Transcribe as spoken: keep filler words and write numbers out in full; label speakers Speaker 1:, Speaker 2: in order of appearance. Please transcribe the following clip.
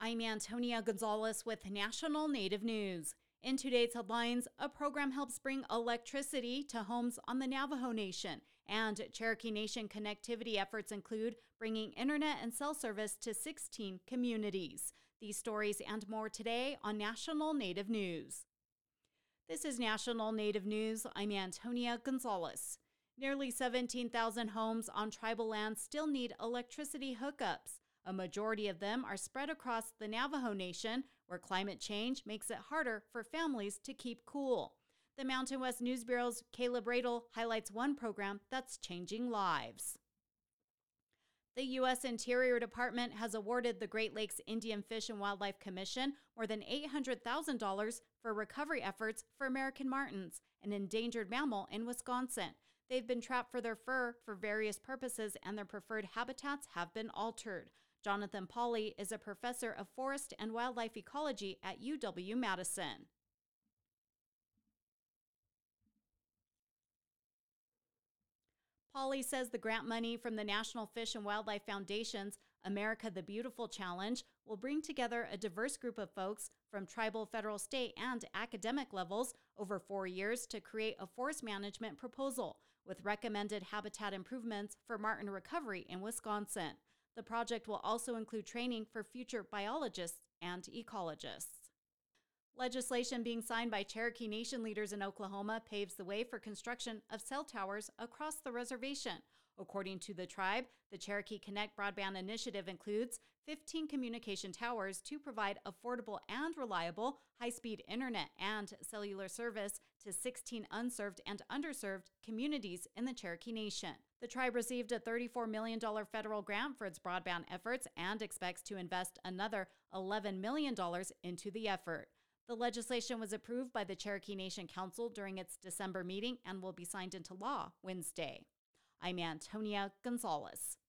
Speaker 1: I'm Antonia Gonzalez with National Native News. In today's headlines, a program helps bring electricity to homes on the Navajo Nation, and Cherokee Nation connectivity efforts include bringing internet and cell service to sixteen communities. These stories and more today on National Native News. This is National Native News. I'm Antonia Gonzalez. Nearly seventeen thousand homes on tribal lands still need electricity hookups. A majority of them are spread across the Navajo Nation, where climate change makes it harder for families to keep cool. The Mountain West News Bureau's Caleb Radel highlights one program that's changing lives. The U S Interior Department has awarded the Great Lakes Indian Fish and Wildlife Commission more than eight hundred thousand dollars for recovery efforts for American martens, an endangered mammal in Wisconsin. They've been trapped for their fur for various purposes, and their preferred habitats have been altered. Jonathan Pauly is a professor of forest and wildlife ecology at U W Madison. Pauly says the grant money from the National Fish and Wildlife Foundation's America the Beautiful Challenge will bring together a diverse group of folks from tribal, federal, state, and academic levels over four years to create a forest management proposal with recommended habitat improvements for marten recovery in Wisconsin. The project will also include training for future biologists and ecologists. Legislation being signed by Cherokee Nation leaders in Oklahoma paves the way for construction of cell towers across the reservation. According to the tribe, the Cherokee Connect broadband initiative includes fifteen communication towers to provide affordable and reliable high-speed internet and cellular service to sixteen unserved and underserved communities in the Cherokee Nation. The tribe received a thirty-four million dollars federal grant for its broadband efforts and expects to invest another eleven million dollars into the effort. The legislation was approved by the Cherokee Nation Council during its December meeting and will be signed into law Wednesday. I'm Antonia Gonzalez.